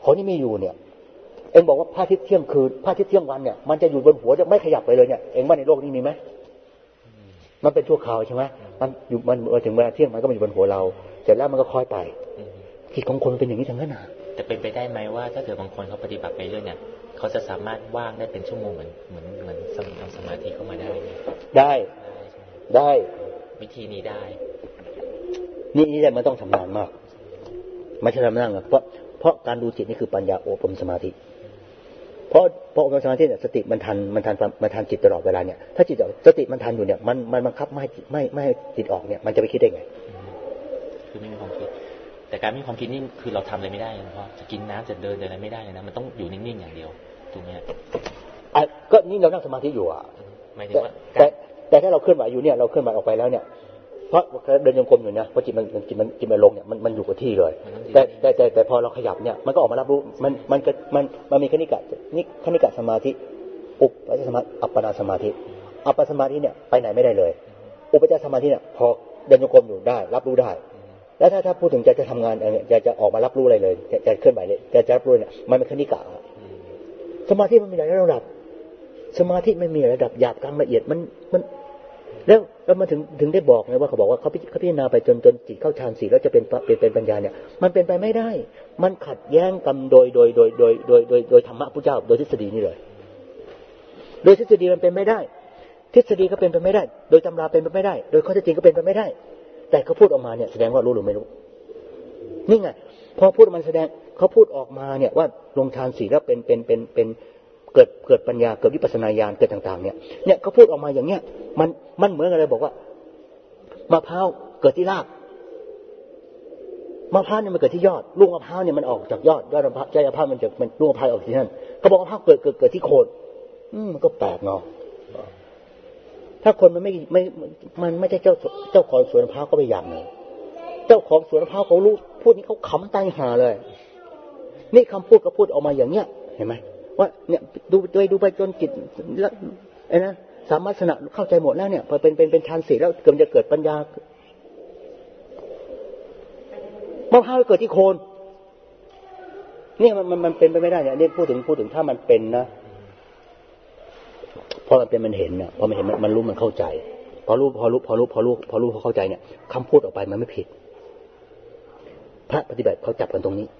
ของที่มีอยู่เนี่ยเองบอกว่าพระอาทิตย์เที่ยงคืนพระอาทิตย์เที่ยงวันเนี่ยมันจะอยู่บนหัวจะไม่ขยับไปเลยเนี่ยเองว่าในโลกนี้มีไหมมันเป็นชั่วคราวใช่ไหมมันอยู่มันถึงเวลาเที่ยงมันก็มาอยู่บนหัวเราเสร็จแล้วมันก็ค่อยไปจิตของคนเป็นอย่างนี้ทั้งนั้นนะแต่เป็นไปได้ไหมว่าถ้าเกิดบางคนเขาปฏิบัติไปเรื่อยเนี่ยเขาจะสามารถว่างได้เป็นชั่วโมงเหมือนทำสมาธิเข้ามาได้ได้วิธีนี้ได้นี่แหละมันต้องชำนาญมากไม่ใช่ชำนาญหรอกเพราะการดูจิตนี่คือปัญญาอบรมสมาธิเพราะอบรมสมาธิเนี่ยสติมันทันจิตตลอดเวลาเนี่ยถ้าจิตสติมันทันอยู่เนี่ยมันบังคับไม่ให้จิตออกเนี่ยมันจะไปคิดได้ไงคือไม่มีความคิดแต่การไม่มีความคิดนี่คือเราทำอะไรไม่ได้เลยเพราะจะกินน้ำจะเดินอะไรไม่ได้เลยนะมันต้องอยู่นิ่งๆอย่างเดียวตรงนี้ก็นี่เรานั่งสมาธิอยู่หมายถึงว่าแต่ถ้าเราเคลื่อนไหวอยู่เนี่ยเราเคลื่อนไหวออกไปแล้วเนี่ยเพราะเดินโยกอยู่นะพอจิตมันลงเนี่ยมันอยู่กับที่เลยแต่พอเราขยับเนี่ยมันก็ออกมารับรู้มันมีคณิกะสมาธิอุปจารสมาธิอัปปนาสมาธิอัปปนาสมาธิเนี่ยไปไหนไม่ได้เลยอุปจารสมาธิเนี่ยพอเดินโยกอยู่ได้รับรู้ได้แล้วถ้าพูดถึงจะทำงานจะออกมารับรู้อะไรเลยจะเคลื่อนไหวเลยจะรับรู้เนี่ยมันเป็นคณิกะสมาธิมันมีหลายระดับสมาธิไม่มีระดับหยาบกลางละเอียดมันแล้วมาถึงได้บอกไงว่าเขาบอกว่าเขาพิจารณาไปจนจิตเข้าฌาน4แล้วจะเป็นปัญญาเนี่ยมันเป็นไปไม่ได้มันขัดแย้งกันโดยธรรมะพุทธเจ้าโดยทฤษฎีนี่เลยโดยทฤษฎีมันเป็นไม่ได้ทฤษฎีก็เป็นไปไม่ได้โดยตำราเป็นไปไม่ได้โดยข้อเท็จจริงก็เป็นไปไม่ได้แต่เขาพูดออกมาเนี่ยแสดงว่ารู้หรือไม่รู้นี่ไงพอพูดมันแสดงเขาพูดออกมาเนี่ยว่าลงฌาน4แล้วเป็นเกิดปัญญาเกิดวิปัสสนาญาณเกิดต่างๆเนี่ยเขาพูดออกมาอย่างเนี้ยมันเหมือนอะไรบอกว่ามะพร้าวเกิดที่รากมะพร้าวเนี่ยมันเกิดที่ยอดลูกมะพร้าวเนี่ยมันออกจากยอดมะพร้าวใจมะพร้าวมันลูกมะพร้าวออกที่นั่นเขาบอกมะพร้าวเกิดที่โคนมันก็แปลกเนาะถ้าคนมันไม่ใช่เจ้าของสวนมะพร้าวก็ไปอย่างหนึ่งเจ้าของสวนมะพร้าวเขารู้พูดนี้เขาขำตายห่าเลยนี่คำพูดก็พูดออกมาอย่างเนี้ยเห็นไหมว่าเนี่ยดูไปจนจิตแล้วไอ้นะสามารถสนะเข้าใจหมดแล้วเนี่ยพอเป็นฌาน4แล้วเกิดจะเกิดปัญญามะพร้าวเกิดที่โคนเนี่ยมันเป็นไปไม่ได้เนี่ยนี่พูดถึงถ้ามันเป็นนะพอมันเป็นมันเห็นเนี่ยพอมันเห็นมันรู้มันเข้าใจพอรู้เข้าใจเนี่ยคำพูดออกไปมันไม่ผิดพระปฏิบัติเขาจับกันตรงนี้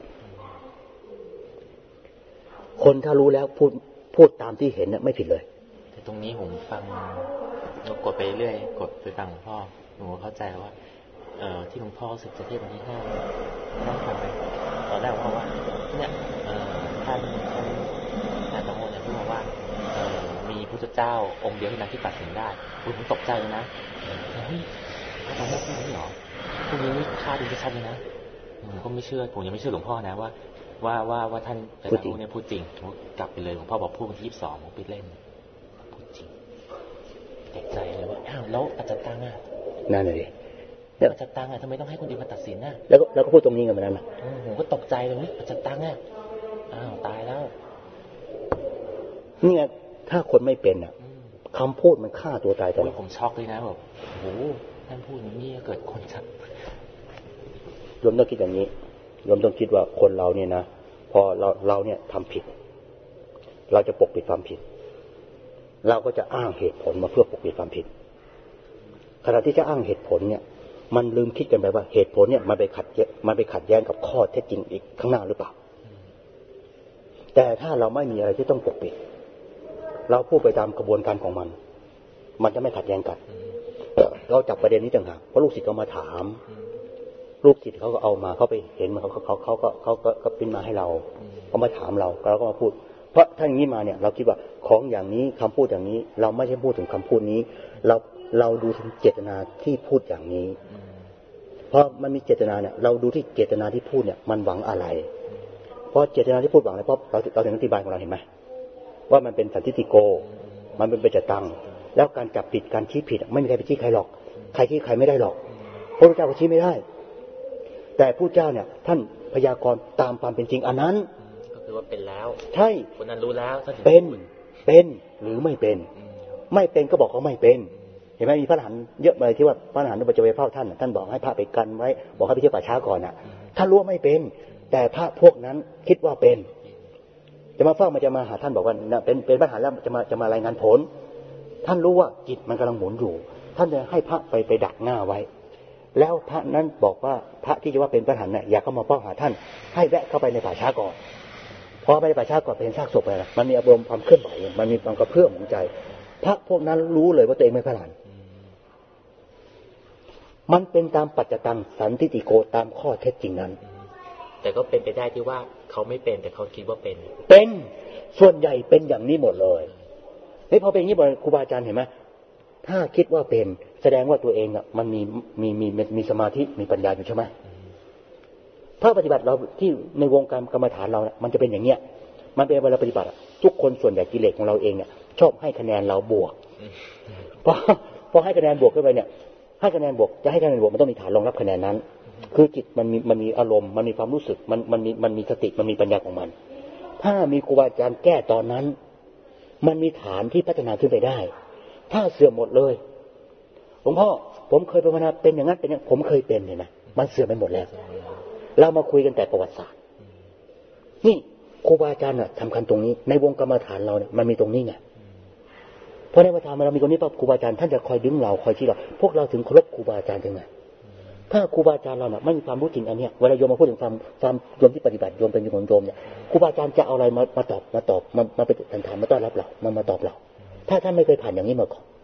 คนถ้ารู้แล้วพูดตามที่เห็นเนี่ยไม่ผิดเลยแต่ตรงนี้ผมฟังเรากดไปเรื่อยกดไปฟังหลวงพ่อผมเข้าใจว่าที่หลวงพ่อศึกจะเทศวันที่5นั่งฟังไปตอนแรกว่าเนี่ยท่านตะโกนเนี่ยพูดว่ามีพระเจ้าองค์เดียวเท่านั้นที่ตัดสินได้ผมตกใจเลยนะเฮ้ยตอนแรกพูดไม่หรอพวกนี้นี่ฆ่าดูชัดเลยนะผมก็ไม่เชื่อผมยังไม่เชื่อหลวงพ่อนะว่าท่านแต่ละพูดเนี่ยพูดจริงผมกลับไปเลยหลวงพ่อบอกพูดวันที่22ผมไปเล่นพูดจริงตกใจเลยว่าอ้าวแล้วอาจารย์ตังอ่ะนั่นเลยอาจารย์ตังอ่ะทำไมต้องให้คนอื่นมาตัดสินน่ะแล้วก็พูดตรงนี้กันมานั้นผมก็ตกใจเลยอาจารย์ตังอ่ะอ้าวตายแล้วนี่ไงถ้าคนไม่เป็นอ่ะคำพูดมันฆ่าตัวตายตลอดผมช็อกเลยนะแบบโอ้โหท่านพูดอย่างนี้เกิดคนชัดรวมต้องคิดอย่างนี้รวมต้องคิดว่าคนเราเนี่ยนะพอเราเนี่ยทำผิดเราจะปกปิดความผิดเราก็จะอ้างเหตุผลมาเพื่อปกปิดความผิดขณะที่จะอ้างเหตุผลเนี่ยมันลืมคิดกันไปว่าเหตุผลเนี่ยมันไปขัดแย้งกับข้อเท็จจริงอีกข้างหน้าหรือเปล่าแต่ถ้าเราไม่มีอะไรที่ต้องปกปิดเราพูดไปตามกระบวนการของมันจะไม่ขัดแย้งกันเราจับประเด็นนี้ต่างหากเพราะลูกศิษย์เขามาถามลูกศิษย์เขาก็เอามาเขาไปเห็นมันเขาก็ปิ้นมาให้เราเขามาถามเราก็มาพูดเพราะถ้าอย่างนี้มาเนี่ยเราคิดว่าของอย่างนี้คำพูดอย่างนี้เราไม่ใช่พูดถึงคำพูดนี้เราดูถึงเจตนาที่พูดอย่างนี้เพราะมันมีเจตนาเนี่ยเราดูที่เจตนาที่พูดเนี่ยมันหวังอะไรเพราะเจตนาที่พูดหวังอะไรเพราะเราถึงอธิบายของเราเห็นไหมว่ามันเป็นสันทิฏฐิโกมันเป็นปัจจตังแล้วการจับผิดการชี้ผิดไม่มีใครไปชี้ใครหรอกใครชี้ใครไม่ได้หรอกพระพุทธเจ้าก็ชี้ไม่ได้แต่ผู้เจ้าเนี่ยท่านพยากรณ์ตามความเป็นจริงอันนั้นก็คือว่าเป็นแล้วใช่คนนั้นรู้แล้วเป็นหรือไม่เป็นก็บอกเขาไม่เป็นเห็นไหมมีพระอรหันต์เยอะเลยที่ว่าพระอรหันต์อุปจเวภาท่านบอกให้พระไปกันไว้บอกให้ไปเที่ยวป่าช้าก่อนน่ะท่านรู้ว่าไม่เป็นแต่พระพวกนั้นคิดว่าเป็นจะมาเฝ้ามันจะมาหาท่านบอกว่าเป็นปัญหาแล้วจะมารายงานผลท่านรู้ว่าจิตมันกำลังหมุนอยู่ท่านจะให้พระไปดักหน้าไว้แล้วพระนั้นบอกว่าพระที่จะว่าเป็นปัญหาเนี่ยอยากเข้ามาเฝ้าหาท่านให้แวะเข้าไปในป่าช้าก่อนพอไปในป่าช้าก่อนเป็นซากศพไปนะมันมีอารมณ์ความเคลื่อนไหวมันมีความกระเพื่อมของใจพระพวกนั้นรู้เลยว่าตัวเองไม่พระหลานมันเป็นตามปัจจตังสันทิติโกตามข้อเท็จจริงนั้นแต่ก็เป็นไปได้ที่ว่าเขาไม่เป็นแต่เขาคิดว่าเป็นส่วนใหญ่เป็นอย่างนี้หมดเลยพอเป็นอย่างนี้บ่อยครูบาอาจารย์เห็นไหมถ้าคิดว่าเป็นแสดงว่าตัวเองอ่ะมันมีสมาธิมีปัญญาอยู่ใช่ไหมถ้าปฏิบัติเราที่ในวงการกรรมฐานเรามันจะเป็นอย่างเนี้ยมันเป็นเวลาปฏิบัติทุกคนส่วนใหญ่กิเลสของเราเองเนี่ยชอบให้คะแนนเราบวกพอให้คะแนนบวกขึ้นไปเนี่ยให้คะแนนบวกจะให้คะแนนบวกมันต้องมีฐานรองรับคะแนนนั้นคือจิตมันมีอารมณ์มันมีความรู้สึกมันมีสติมันมีปัญญาของมันถ้ามีครูบาอาจารย์แก้ตอนนั้นมันมีฐานที่พัฒนาขึ้นไปได้ถ้าเสื่อมหมดเลยหลวงพ่อผมเคยภาวนาเป็นอย่างนั้นเป็นอย่างผมเคยเป็นเนี่ยนะมันเสื่อมไปหมดแล้วเรามาคุยกันแต่ประวัติศาสตร์นี่ครูบาอาจารย์น่ะสำคัญตรงนี้ในวงกรรมฐานเราเนี่ยมันมีตรงนี้ไงเพราะในประธานเรามีตรงนี้ปั๊บครูบาอาจารย์ท่านจะคอยดึงเราคอยชี้เราพวกเราถึงเคารพครูบาอาจารย์ยังไงถ้าครูบาอาจารย์เราเนี่ยไม่มีความรู้จริงอันเนี้ยเวลาโยมมาพูดถึงความโยมที่ปฏิบัติโยมเป็นโยมเนี่ยครูบาอาจารย์จะเอาอะไรมาตอบมาเป็นถามมาต้อนรับเรามาตอบเราถ้าท่านไม่เคยผ่านอย่างนี้มาก่อน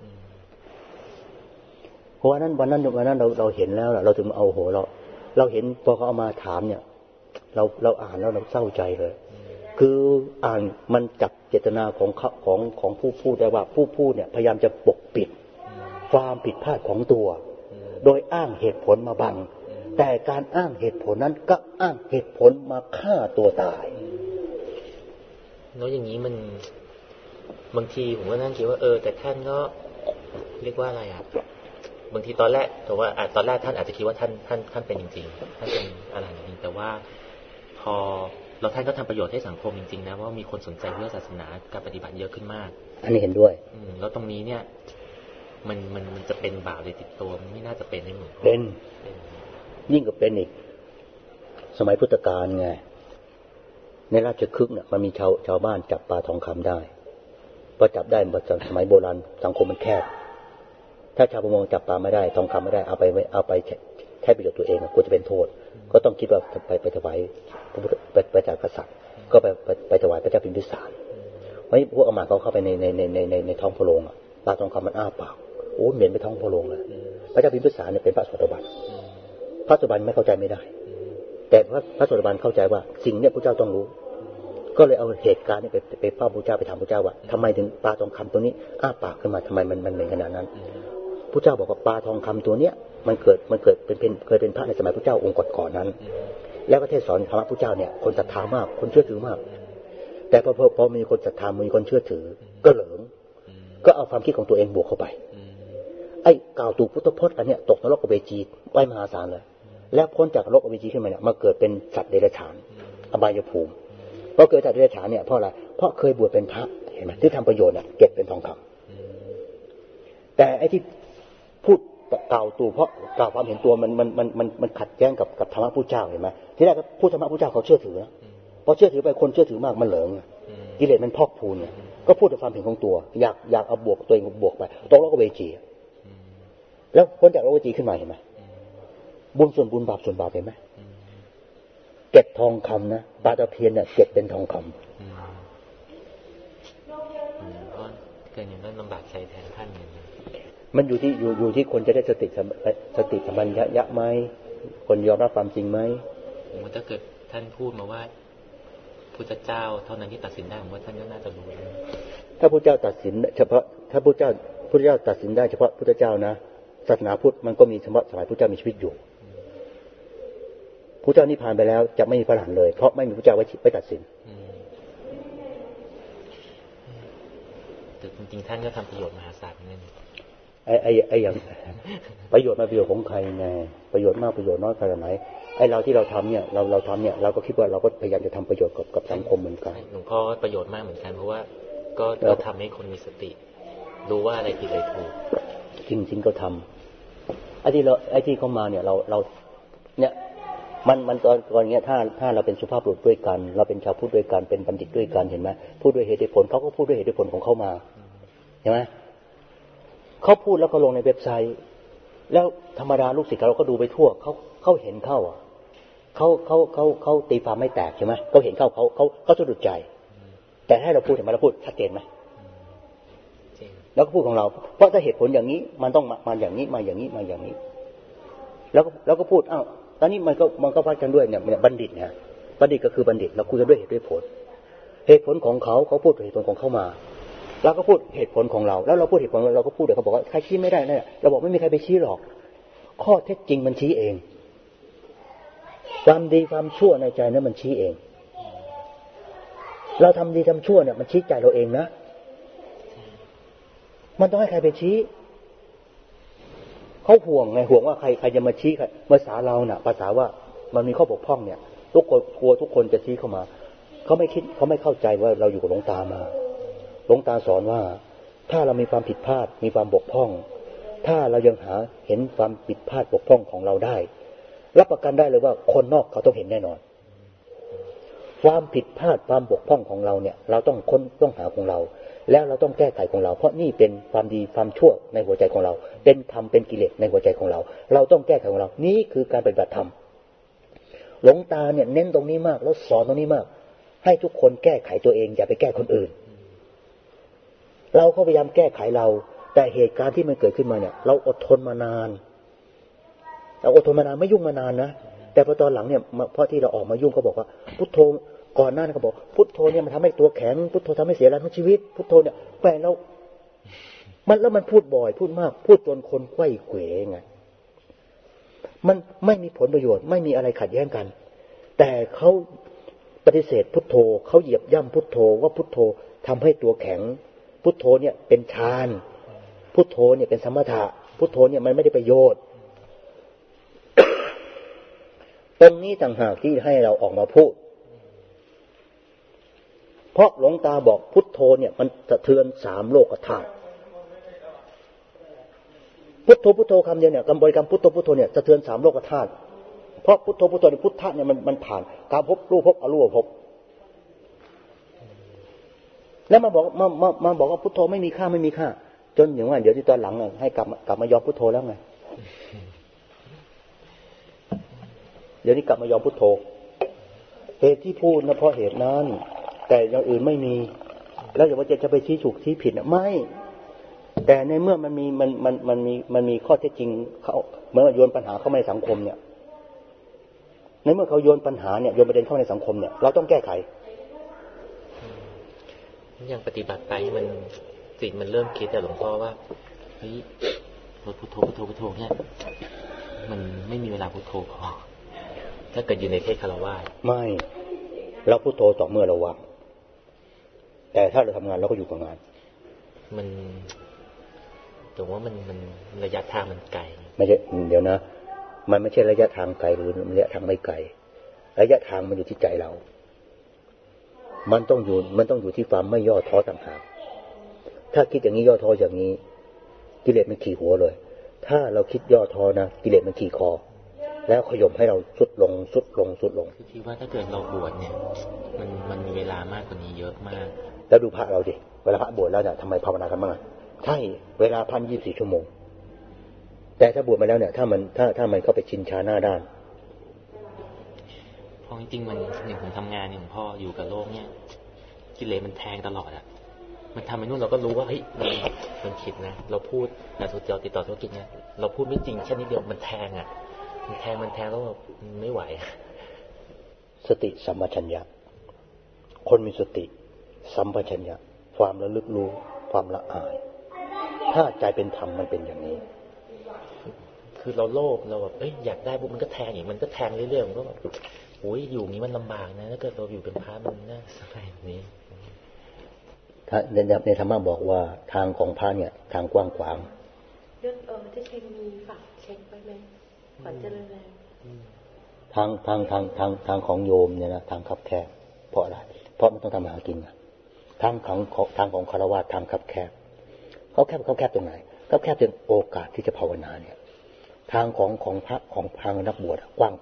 เพราะวันนั้นเราเห็นแล้วเราถึงเอาโหเราเห็นพอเขาเอามาถามเนี่ยเราอ่านแล้วเราเศร้าใจเลยคืออ่านมันจับเจตนาของผู้พูดได้ว่าผู้พูดเนี่ยพยายามจะปกปิดความผิดพลาดของตัวโดยอ้างเหตุผลมาบังแต่การอ้างเหตุผลนั้นก็อ้างเหตุผลมาฆ่าตัวตายเนาะอย่างนี้มันบางทีผมก็นั่งคิดว่าแต่ท่านก็เรียกว่าอะไรอ่ะบางทีตอนแรกแต่ว่าตอนแรกท่านอาจจะคิดว่าท่านเป็นจริงๆท่านเป็นอะไรจริงแต่ว่าพอเราท่านก็ทำประโยชน์ให้สังคมจริงๆนะว่ามีคนสนใจเรื่องศาสนาการปฏิบัติเยอะขึ้นมากอันนี้เห็นด้วยแล้วตรงนี้เนี่ยมันจะเป็นบาปเลยติดตัวมันไม่น่าจะเป็นได้เหมือนเป็นยิ่งกว่าเป็นอีกสมัยพุทธกาลไงในราชคฤห์เนี่ยมันมีชาวบ้านจับปลาทองคำได้พอจับได้สมัยโบราณสังคมมันแคบถ้าชาวประมงจับปลาไม่ได้ทองคำไม่ได้เอาไปแค่ประโยชน์ตัวเองกลัวจะเป็นโทษก็ต้องคิดว่าไปถวายไปจากกษัตริย์ก็ไปถวายพระเจ้าพิมพิสารไว้พวกอมาตย์เขาเข้าไปในท้องพระโรงปลาทองคำมันอ้าปากโอ้เหม็นไปท้องพระโรงเลยพระเจ้าพิมพิสารเนี่ยเป็นพระโสดาบันพระโสดาบันไม่เข้าใจไม่ได้แต่พระโสดาบันเข้าใจว่าสิ่งเนี้ยพระเจ้าต้องรู้ก็เลยเอาเหตุการณ์นี้ไปเฝ้าพระเจ้าไปถามพระเจ้าว่าทำไมถึงปลาทองคำตัวนี้อ้าปากขึ้นมาทำไมมันเหม็นขนาดนั้นพระเจ้าบอกว่าปลาทองคำตัวเนี้ยมันเกิดเคยเป็นพระในสมัยพระเจ้าองค์ก่อนๆนั้นแล้วก็เทศสอนธรรมะพระเจ้าเนี่ยคนศรัทธามากคนเชื่อถือมากแต่พอมีคนศรัทธามีคนเชื่อถือก็เหลิงก็เอาความคิดของตัวเองบวกเข้าไปไอ้กล่าวตูพุทธพจน์อันเนี้ยตกนรกอเวจีไปมหาศาลเลยแล้วพ้นจากนรกอเวจีขึ้นมาเนี่ยมาเกิดเป็นสัตว์เดรัจฉานอบายภูมิพอเกิดสัตว์เดรัจฉานเนี่ยเพราะอะไรเพราะเคยบวชเป็นพระเห็นไหมที่ทำประโยชน์เนี่ยเก็บเป็นทองคำแต่ไอ้ที่พูดกล่าวตูเพราะกล่าวความเห็นตัวมันขัดแย้งกับธรรมะพุทธเจ้าเห็นไหมที่แรกก็พูดธรรมะพุทธเจ้าเขาเชื่อถือนะพอเชื่อถือไปคนเชื่อถือมากมันเหลิงกิเลสมันพอกพูนเนี่ยก็พูดแต่ความเห็นของตัวอยากเอาบวกตัวเองบวกไปตกนรกอเวจีแล้วพ้นจากนรกอเวจีขึ้นมาเห็นไหมบุญส่วนบุญบาปส่วนบาปเห็นไหมเก็บทองคำนะปลาตะเพียนเนี่ยเก็บเป็นทองคำก็เกิดอย่างนั้นลำบากใจแทนท่านเลยมันอยู่ที่คนจะได้สติสัมปชัญญะไหมคนยอมรับความจริงไหมมันถ้าเกิดท่านพูดมาว่าพุทธเจ้าเท่านั้นที่ตัดสินได้ผมว่าท่านก็น่าจะรู้ถ้าพุทธเจ้าตัดสินเฉพาะถ้าพุทธเจ้าตัดสินได้เฉพาะพุทธเจ้านะศาสนาพุทธมันก็มีเฉพาะสมัยพุทธเจ้ามีชีวิตอยู่พุทธเจ้านิพพานไปแล้วจะไม่มีพระอรหันต์เลยเพราะไม่มีพุทธเจ้าไว้ตัดสินแต่จริงๆท่านก็ทำประโยชน์มหาศาลนั่นไอ้อย่างประโยชน์มาประโยชน์ของใครไงประโยชน์มากประโยชน์น้อยขนาดไหนไอ้เราที่เราทำเนี่ยเราทำเนี่ยเราก็คิดว่าเราก็พยายามจะทำประโยชน์กับสังคมเหมือนกันหลวงพ่อประโยชน์มากเหมือนกันเพราะว่าก็ทำให้คนมีสติรู้ว่าอะไรผิดอะไรถูกจริงก็ทำไอ้ที่เขามาเนี่ยเราเนี่ยมันตอนเงี้ยถ้าเราเป็นสุภาพบุรุษด้วยกันเราเป็นชาวพุทธด้วยกันเป็นบัณฑิตด้วยกันเห็นไหมพูดด้วยเหตุผลเขาก็พูดด้วยเหตุผลของเขามาเห็นไหมเขาพูดแล้วก็ลงในเว็บไซต์แล้วธรรมดาลูกศิษย์เราก็ดูไปทั่วเขาเห็นเข้าเขาตีความไม่แตกใช่ไหมเขาเห็นเขาสะดุดใจแต่ให้เราพูดเห็นไหมเราพูดชัดเจนไหมแล้วก็พูดของเราเพราะถ้าเหตุผลอย่างนี้มันต้องมาอย่างนี้มาอย่างนี้มาอย่างนี้แล้วก็พูดตอนนี้มันก็วัดกันด้วยเนี่ยบัณฑิตเนี่ยบัณฑิตก็คือบัณฑิตเราคุยกันด้วยเหตุผลของเขาพูดเหตุผลของเขามาเราก็พูดเหตุผลของเราแล้วเราพูดเหตุผลเราก็พูดเดี๋ยวเขาบอกว่าใครชี้ไม่ได้เนี่ยเราบอกไม่มีใครไปชี้หรอกข้อเท็จจริงมันชี้เองความดีความชั่วในใจนั้นมันชี้เองเราทำดีทำชั่วเนี่ยมันชี้ใจเราเองนะมันต้องให้ใครไปชี้เขาห่วงไงห่วงว่าใครจะมาชี้ภาษาเราเนี่ยภาษาว่ามันมีข้อบกพร่องเนี่ยทุกคนกลัวทุกคนจะชี้เข้ามาเขาไม่คิดเขาไม่เข้าใจว่าเราอยู่กับหลวงตามาหลวงตาสอนว่าถ้าเรามีความผิดพลาดมีความบกพร่องถ้าเรายังเห็นความผิดพลาดบกพร่องของเราได้รับประกันได้เลยว่าคนนอกเขาต้องเห็นแน่นอนความผิดพลาดความบกพร่องของเราเนี่ยเราต้องหาของเราแล้วเราต้องแก้ไขของเราเพราะนี่เป็นความดีความชั่วในหัวใจของเราเป็นธรรมเป็นกิเลสในหัวใจของเราเราต้องแก้ไขของเรานี่คือการปฏิบัติธรรมหลวงตาเนี่ยเน้นตรงนี้มากแล้วสอนตรงนี้มากให้ทุกคนแก้ไขตัวเองอย่าไปแก้คนอื่นเราก็พยายามแก้ไขเราแต่เหตุการณ์ที่มันเกิดขึ้นมาเนี่ยเราอดทนมานานไม่ยุ่งมานานนะแต่พอตอนหลังเนี่ยเพราะที่เราออกมายุ่งเขาบอกว่าพุทโธก่อนหน้านั้นเขาบอกพุทโธเนี่ยมันทำให้ตัวแข็งพุทโธทำให้เสียแรงทั้งชีวิตพุทโธเนี่ยแปลแล้วมันพูดบ่อยพูดมากพูดจนคนไขว้เขวไงมันไม่มีผลประโยชน์ไม่มีอะไรขัดแย้งกันแต่เขาปฏิเสธพุทโธเขาเหยียบย่ำพุทโธว่าพุทโธทำให้ตัวแข็งพุทโธเนี่ยเป็นฌานพุทโธเนี่ยเป็นสมถะพุทโธเนี่ยมันไม่ได้ประโยชน์ ตรงนี้ต่างหากที่ให้เราออกมาพูดเพราะหลวงตาบอกพุทโธเนี่ยมันสะเทือน3โลกธาตุพุทโธคำเดียวเนี่ยบริกรรมพุทโธเนี่ยสะเทือน3โลกธาตุเพราะพุทโธเนี่ยพุทธะเนี่ยมันผ่านกามภพรูปภพอรูปภพแล้วมาบอกว่าพุทโธไม่มีค่าจนอย่างว่าเดี๋ยวที่ตอนหลังให้กลับมายอมพุทโธแล้วไงเดี๋ยวนี้กลับมายอมพุทโธเหตุที่พูดนะเพราะเหตุนั้นแต่อย่างอื่นไม่มีแล้วอย่าว่าจะไปชี้ถูกชี้ผิดนะไม่แต่ในเมื่อมันมีข้อเท็จจริงเขาเหมือนโยนปัญหาเข้ามาในสังคมเนี่ยในเมื่อเขาโยนปัญหาเนี่ยโยนประเด็นเข้าในสังคมเนี่ยเราต้องแก้ไขอย่างปฏิบัติไปมันจิตมันเริ่มคิดแต่หลวงพ่อว่าเฮ้ยพุทโธเนี่ยมันไม่มีเวลาพุทโธพอถ้าเกิดอยู่ในเพศคฤหัสถ์ไม่เราพุทโธต่อเมื่อเราว่างแต่ถ้าเราทำงานเราก็อยู่กับงานมันแต่ว่ามันระยะทางมันไกลไม่ใช่เดี๋ยวนะมันไม่ใช่ระยะทางไกลหรือระยะทางไม่ไกลระยะทางมันอยู่ที่ใจเรามันต้องอยู่ที่ความไม่ย่อท้อต่างหากถ้าคิดอย่างนี้ย่อท้ออย่างนี้กิเลสมันขี่หัวเลยถ้าเราคิดย่อท้อนะกิเลสมันขี่คอแล้วขย่มให้เราสุดลงคือคิดว่าถ้าเกิดเราบวชเนี่ยมันมีเวลามากกว่านี้เยอะมากแล้วดูพระเราดิเวลาพระบวชแล้วเนี่ยทำไมภาวนากันบ้างใช่เวลา1,024 ชั่วโมงแต่ถ้าบวชมาแล้วเนี่ยถ้ามันเข้าไปชินชาหน้าด้านเพราะจริงๆมันอย่างผมทำงานอย่างพ่ออยู่กับโลกเนี่ยกิเลสมันแทงตลอดอ่ะมันทำไปนู่นเราก็รู้ว่าเฮ้ยมันคิดนะเราพูดแต่สุดยอดติดต่อธุรกิจเนี่ยเราพูดไม่จริงแค่นิดเดียวมันแทงอ่ะมันแทงแล้วไม่ไหวสติสัมปชัญญะคนมีสติสัมปชัญญะความระลึกรู้ความละอายถ้าใจเป็นธรรมมันเป็นอย่างนี้คือเราโลภเราแบบอยากได้ปุ๊บมันก็แทงอีกมันก็แทงเรื่อยๆมันก็แบบโอ้ยอยู่นี้มันลำบากนะถ้าเกิดเราอยู่เป็นพระมันน่าสบายแบบนี้ถ้าในธรรมะบอกว่าทางของพระเนี่ยทางกว้างขวางที่เช็คมีฝากเช็คไปไหมก่อนจะเลยทางของโยมเนี่ยนะทางคับแคบเพราะอะไรเพราะมันต้องทำมาหากินทางของฆราวาสทางคับแคบเขาแคบตรงไหนเขาแคบจนโอกาสที่จะภาวนาเนี่ยทางของพระของทางนักบวชกว้างกว่า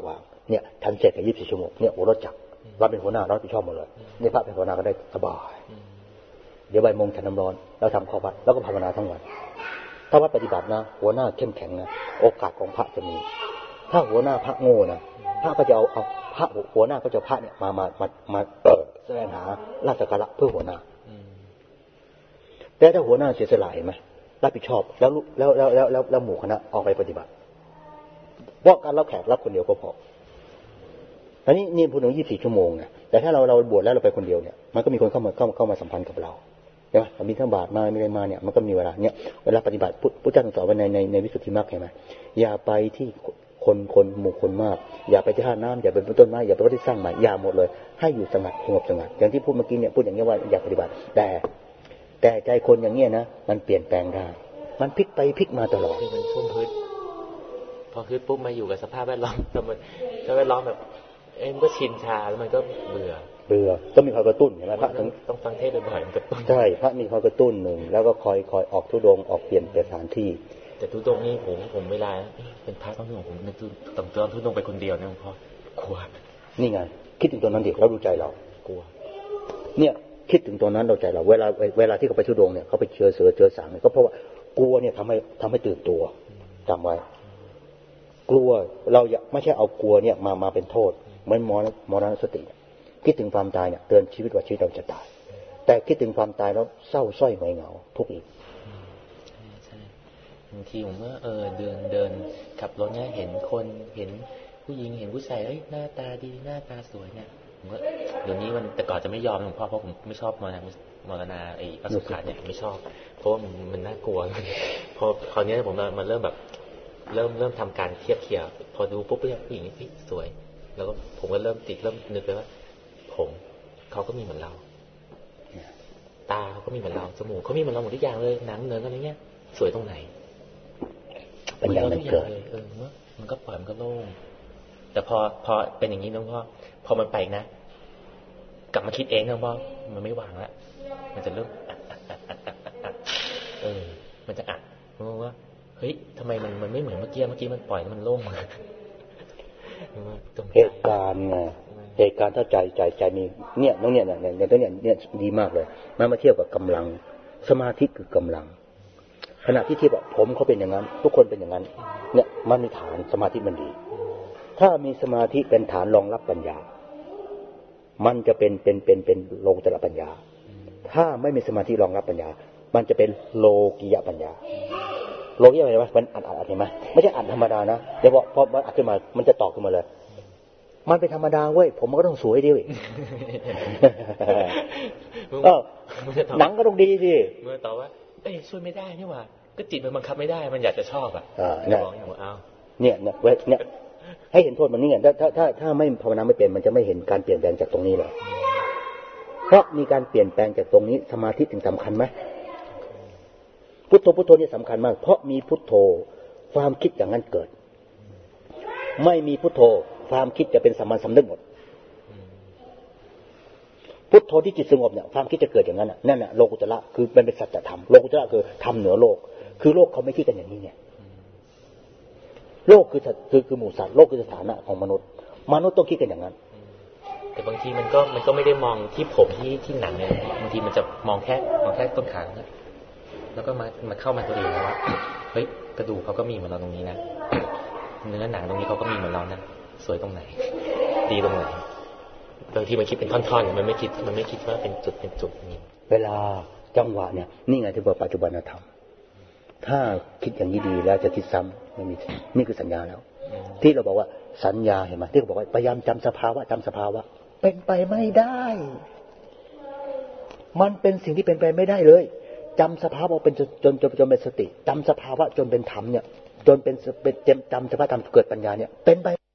เนี่ยทันเสร็จใน24 ชั่วโมงเนี่ยโอรสจักรเราเป็นหัวหน้าเรารับผิดชอบหมดเลยนี่พระเป็นหัวหน้าก็ได้สบายเดี๋ยวบ่ายโมงฉันน้ำร้อนแล้วทำข้อวัดแล้วก็ภาวนาทั้งวันถ้าวัดปฏิบัตินะหัวหน้าเข้มแข็งนะโอกาสของพระจะมีถ้าหัวหน้าพระโง่นะพระก็จะเอาพระหัวหน้าก็จะพระเนี่ยมาแสวงหาราชการะเพื่อหัวหน้าแต่ถ้าหัวหน้าเสียสละเห็นไหมรับผิดชอบแล้วหมู่คณะออกไปปฏิบัติเพราะการรับแขกรับคนเดียวก็พออันนี้นี่พูดถึง24 ชั่วโมงนะแต่ถ้าเราบวชแล้วเราไปคนเดียวเนี่ยมันก็มีคนเข้ามาสัมพันธ์กับเราใช่ไหมมีทั้งบาตรมาไม่ได้มาเนี่ยมันก็มีเวลาเนี่ยเวลาปฏิบัติพุทธเจ้าสอนไว้ในวิสุทธิมรรคเห็นไหมอย่าไปที่คนหมู่คนมากอย่าไปที่ท่าน้ำอย่าไปบนต้นไม้อย่าไปที่สร้างใหม่อย่าหมดเลยให้อยู่สงบอย่างที่พูดเมื่อกี้เนี่ยพูดอย่างนี้ว่าอยากปฏิบัติแต่ใจคนอย่างเงี้ยนะมันเปลี่ยนแปลงได้มันพลิกไปพลิกมาตลอดคือมันชุ่มพืชพอคือปุ๊บมาอยู่กับสภาพแวดล้อมแต่มันแวดล้อมแบบมันก็ชินชาแล้วมันก็เบื่อต้องมีคอยกระตุ้นเห็นไหมพระต้องฟังเทศบ่อยๆมันกระตุ้นใช่พระมีคอยกระตุ้นหนึ่งแล้วก็คอยออกธุดงค์ออกเปลี่ยนสถานที่แต่ธุดงค์นี่ผมเวลาเป็นพระต้องของผมต้องธุดงค์ไปคนเดียวนะหลวงพ่อกลัวนี่ไงคิดถึงตัวนั้นดิเราดูใจเรากลัวเนี่ยคิดถึงตัวนั้นเราใจเราเวลาที่เขาไปธุดงค์เนี่ยเขาไปเจอเสือเจอสางเนี่ยก็เพราะว่ากลัวเนี่ยทำให้ตื่นตัวจำไว้กลัวเราไม่ใช่เอากลัวเนี่ยมาเป็นโทษเหมือนมรณสติคิดถึงความตายเนี่ยเตือนชีวิตว่าชีวิตเราจะตายแต่คิดถึงความตายแล้วเศร้าส้อยหงอยเหงาทุกข์อีกใช่บางทีผมว่าเดินขับรถเนี่ยเห็นคนเห็นผู้หญิงเห็นผู้ชายหน้าตาดีหน้าตาสวยเนี่ยผมก็เดี๋ยวนี้มันแต่ก่อนจะไม่ยอมหลวงพ่อเพราะผมไม่ชอบมรณะไอ้อสุภะเนี่ยไม่ชอบเพราะว่ามันน่ากลัวพอคราวนี้ผมมันเริ่มแบบเริ่มทำการเทียบเคียงพอดูปุ๊บเนี่ยผู้หญิงนี่สวยแล้วก็ผมก็เริ่มนึกไปว่าผมเขาก็มีเหมือนเราตาเขาก็มีเหมือนเราจมูกเขามีเหมือนเราหมดทุกอย่างเลยหนังเนื้ออะไรเงี้ยสวยตรงไหนเป็นอย่างนั้นเกิดมันก็ปล่อยมันก็โล่งแต่พอเป็นอย่างนี้น้องพ่อพอมันไปนะกลับมาคิดเองน้องพ่อมันไม่วางละมันจะเริ่มมันจะอัดเพราะว่าเฮ้ยทำไมมันไม่เหมือนเมื่อกี้มันปล่อยแล้วมันโล่งเหตุการณ์ถ้าใจมีเนี่ยน้องเนี่ยดีมากเลยมาเทียบกับกำลังสมาธิคือกำลังขณะที่เทียบว่าผมเขาเป็นอย่างนั้นทุกคนเป็นอย่างนั้นเนี่ยมันมีฐานสมาธิมันดีถ้ามีสมาธิเป็นฐานรองรับปัญญามันจะเป็นโลกุตระปัญญาถ้าไม่มีสมาธิรองรับปัญญามันจะเป็นโลกิยะปัญญาโลกิยะปัญญามันอัดเห็นไหมไม่ใช่อัดธรรมดานะเดี๋ยวพอมันอัดขึ้นมามันจะต่อขึ้นมาเลยมันเป็นธรรมดาเว้ยผมมันก็ต้องสวยดิหนังก็ต้องดีสิเมื่อต่อว่าช่วยไม่ได้นี่หว่าก็จิตมันบังคับไม่ได้มันอยากจะชอบเนี่ยให้เห็นโทษมันนี่ไงถ้าไม่ภาวนาไม่เป็นมันจะไม่เห็นการเปลี่ยนแปลงจากตรงนี้เลยเพราะมีการเปลี่ยนแปลงจากตรงนี้สมาธิถึงสำคัญไหมพุทโธนี่สำคัญมากเพราะมีพุทโธความคิดอย่างนั้นเกิดไม่มีพุทโธความคิดจะเป็นสัมมาสัมนึกหมดพุทโธที่จิตสงบเนี่ยความคิดจะเกิดอย่างนั้นนั่นน่ะโลกุตระคือเป็นสัจธรรมโลกุตระคือทำเหนือโลกคือโลกเขาไม่คิดกันอย่างนี้เนี่ยโลกคือหมู่สัตว์โลกคือสถานะของมนุษย์ต้องคิดกันอย่างนั้นแต่บางทีมันก็ไม่ได้มองที่ผมที่หนังเนี่ยบางทีมันจะมองแค่ต้นขาแล้วก็มาเข้ามาตัวเองว่าเฮ้ยกระดูกเขาก็มีเหมือนเราตรงนี้นะเนื้อหนังตรงนี้เขาก็มีเหมือนเรานะสวยตรงไหนดีตรงไหนบางทีมันคิดเป็นท่อนๆมันไม่คิดว่าเป็นจุดนี้เวลาจังหวะเนี่ยนี่ไงที่บอกปัจจุบันธรรมถ้าคิดอย่างนี้ดีแล้วจะคิดซ้ำไม่มีนี่คือสัญญาแล้วที่เราบอกว่าสัญญาเห็นไหมที่เขาบอกว่าพยายามจำสภาวะเป็นไปไม่ได้มันเป็นสิ่งที่เป็นไปไม่ได้เลยจำสภาวะเป็นจนเป็นสติจำสภาวะจนเป็นธรรมเนี่ยจนเป็นจำสภาวะธรรมเกิดปัญญาเนี่ยเป็นไป